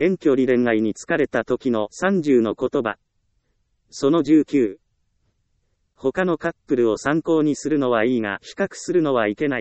遠距離恋愛に疲れた時の30の言葉。その19。他のカップルを参考にするのはいいが、比較するのはいけない。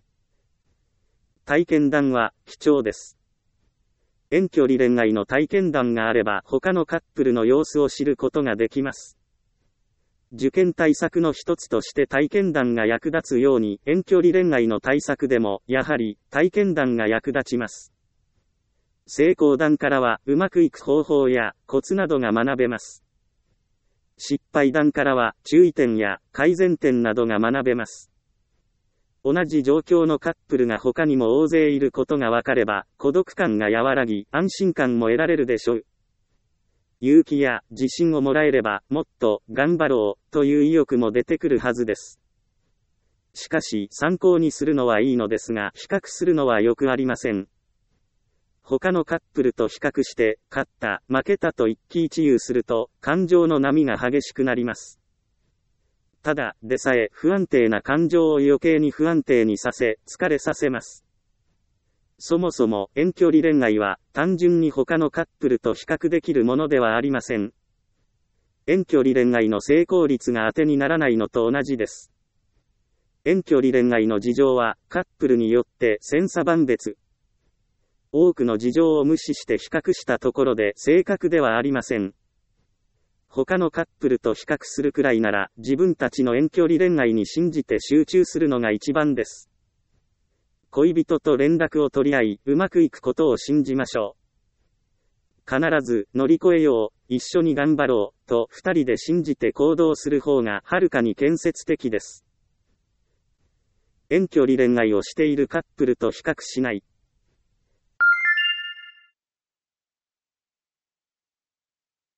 体験談は貴重です。遠距離恋愛の体験談があれば、他のカップルの様子を知ることができます。受験対策の一つとして体験談が役立つように、遠距離恋愛の対策でも、やはり体験談が役立ちます。成功談からは、うまくいく方法やコツなどが学べます。失敗談からは、注意点や改善点などが学べます。同じ状況のカップルが他にも大勢いることがわかれば、孤独感が和らぎ、安心感も得られるでしょう。勇気や自信をもらえれば、もっと頑張ろうという意欲も出てくるはずです。しかし、参考にするのはいいのですが、比較するのはよくありません。他のカップルと比較して、勝った、負けたと一喜一憂すると、感情の波が激しくなります。ただでさえ、不安定な感情を余計に不安定にさせ、疲れさせます。そもそも、遠距離恋愛は、単純に他のカップルと比較できるものではありません。遠距離恋愛の成功率が当てにならないのと同じです。遠距離恋愛の事情は、カップルによって千差万別。多くの事情を無視して比較したところで正確ではありません。他のカップルと比較するくらいなら、自分たちの遠距離恋愛に信じて集中するのが一番です。恋人と連絡を取り合い、うまくいくことを信じましょう。必ず乗り越えよう、一緒に頑張ろう、と二人で信じて行動する方がはるかに建設的です。遠距離恋愛をしているカップルと比較しない。